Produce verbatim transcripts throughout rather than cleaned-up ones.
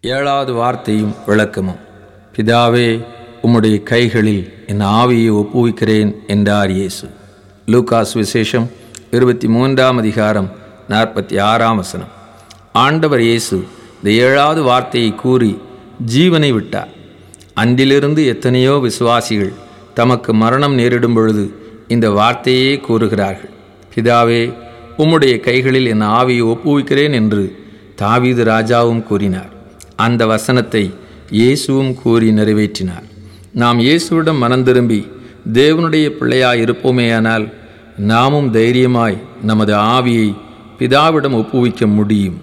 ஏழாவது வார்த்தையும் விளக்கமும். பிதாவே, உம்முடைய கைகளில் என் ஆவியை ஒப்புவிக்கிறேன் என்றார் இயேசு. லூகாஸ் விசேஷம் இருபத்தி மூன்றாம் அதிகாரம் நாற்பத்தி ஆறாம் வசனம். ஆண்டவர் இயேசு இந்த ஏழாவது வார்த்தையை கூறி ஜீவனை விட்டார். அன்றிலிருந்து எத்தனையோ விசுவாசிகள் தமக்கு மரணம் நேரிடும் பொழுது இந்த வார்த்தையே கூறுகிறார்கள். பிதாவே, உம்முடைய கைகளில் என் ஆவியை ஒப்புவிக்கிறேன் என்று தாவீது ராஜாவும் கூறினார். அந்த வசனத்தை இயேசுவும் கூறி நிறைவேற்றினார். நாம் இயேசுவிடம் மனம் திரும்பி தேவனுடைய பிள்ளையாய் இருப்போமேயானால் நாமும் தைரியமாய் நமது ஆவியை பிதாவிடம் ஒப்புவிக்க முடியும்.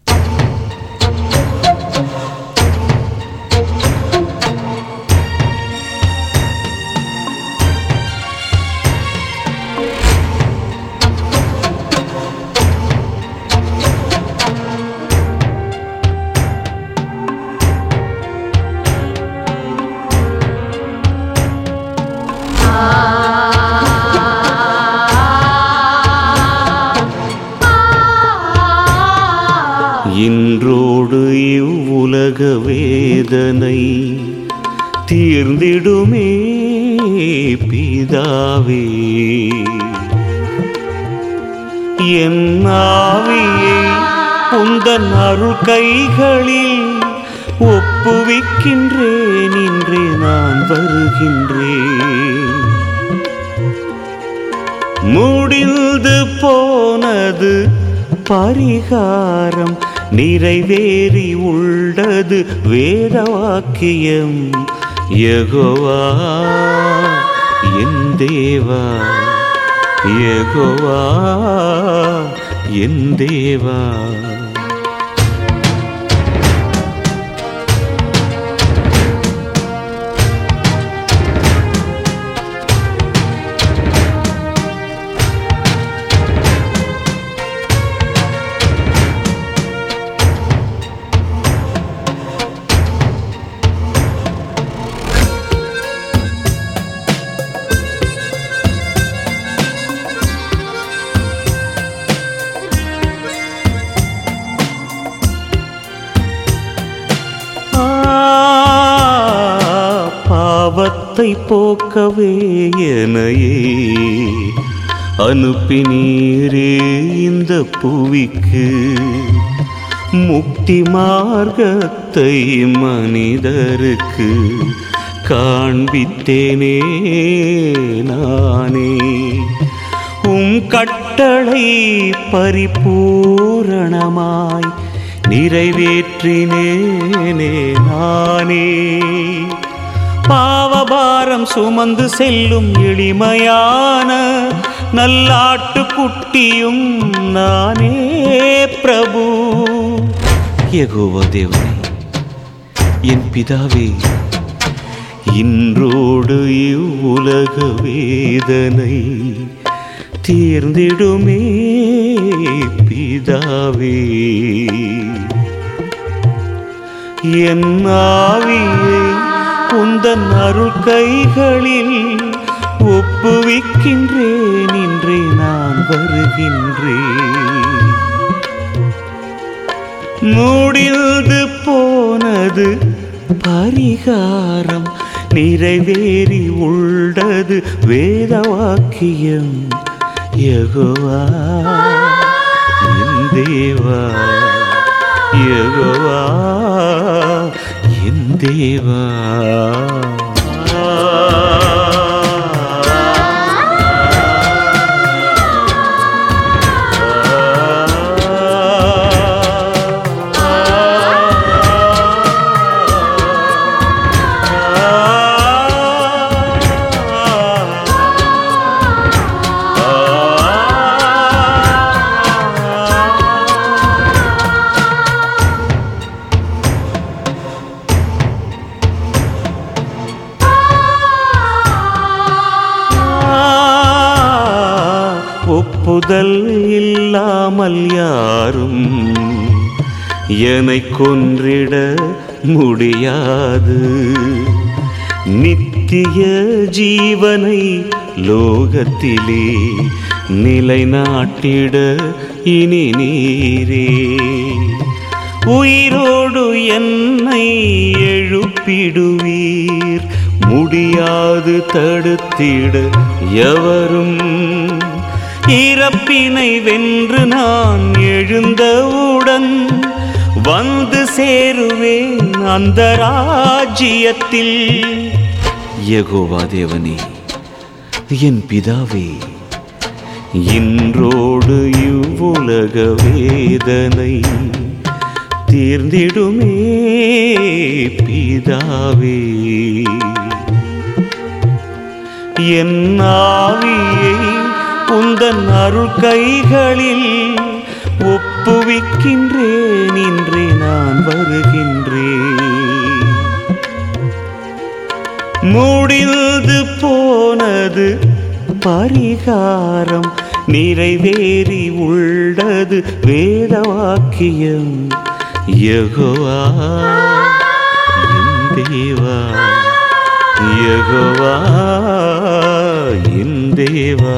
இன்றோடு இவ்வுலக வேதனை தீர்ந்திடுமே பிதாவே, என் ஆவியை உந்தன் அருள் கைகளில் ஒப்புவிக்கின்றேன், இன்றே நான் வருகின்றேன். முடிந்து போனது பரிகாரம், நிறைவேறி உள்ளது வேத வாக்கியம். யெகோவா என் தேவா, யெகோவா என் தேவா. பாவத்தை போக்கவே எனையே அனுப்பினீரே இந்த புவிக்கு, முக்தி மார்க்கத்தை மனிதருக்கு காண்பித்தேனே நானே. உம் கட்டளை பரிபூரணமாய் நிறைவேற்றினேனே நானே. பாவபாரம் சுமந்து செல்லும் எளிமையான நல்லாட்டுக்குட்டியும் நானே பிரபு. யெகோவா தேவனே, என் பிதாவே, இன்றோடு இவ்வுலக வேதனை தீர்ந்திடுமே பிதாவே, என் ஆவியை உந்தன் அருள் கைகளில் ஒப்புவிக்கின்றேன், இன்றே நான் வருகின்றேன். முடிந்து போனது பரிகாரம், நிறைவேறி உள்ளது வேத வாக்கியம். யெகோவா என் தேவா, யெகோவா என் தேவா. ஒப்புதல் இல்லாமல் யாரும் என்னை கொன்றிட முடியாது. நித்திய ஜீவனை லோகத்திலே நிலைநாட்டிட இனி நீரே உயிரோடு என்னை எழுப்பிடுவீர். முடியாது தடுத்திட எவரும். இறப்பினை வென்று நான் எழுந்தவுடன் வந்து சேருவேன் அந்த ராஜ்யத்தில். யெகோவா தேவனே, என் பிதாவே, இன்றோடு இவ்வுலக வேதனை தீர்ந்திடுமே பிதாவே. என் ஆவியை உந்தன் அருள் கைகளில் ஒப்புவிக்கின்றேன். இன்றே நான் வருகின்றேன். முடிந்து போனது பரிகாரம், நிறைவேறி உள்ளது வேத வாக்கியம். யெகோவா என் தேவா, யெகோவா என் தேவா.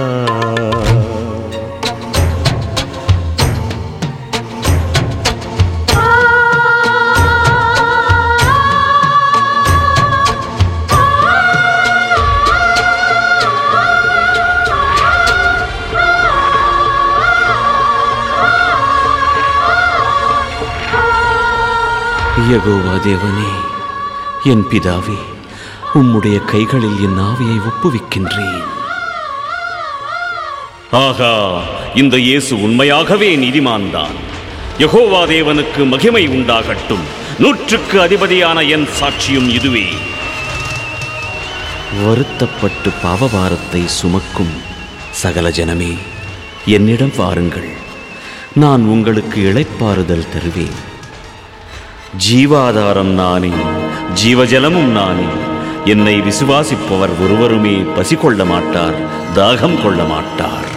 யெகோவா தேவனே, என் பிதாவே, உம்முடைய கைகளில் என் ஆவியை ஒப்புவிக்கின்றேன். ஆகா, இந்த இயேசு உண்மையாகவே நீதிமான்தான். யெகோவா தேவனுக்கு மகிமை உண்டாகட்டும். நூற்றுக்கு அதிபதியான என் சாட்சியும் இதுவே. வருத்தப்பட்டு பாவபாரத்தை சுமக்கும் சகல ஜனமே, என்னிடம் வாருங்கள், நான் உங்களுக்கு இளைப்பாறுதல் தருவேன். ஜீவாதாரம் நானே, ஜீவஜலமும் நானே. என்னை விசுவாசிப்பவர் ஒருவருமே பசி கொள்ள மாட்டார், தாகம் கொள்ள மாட்டார்.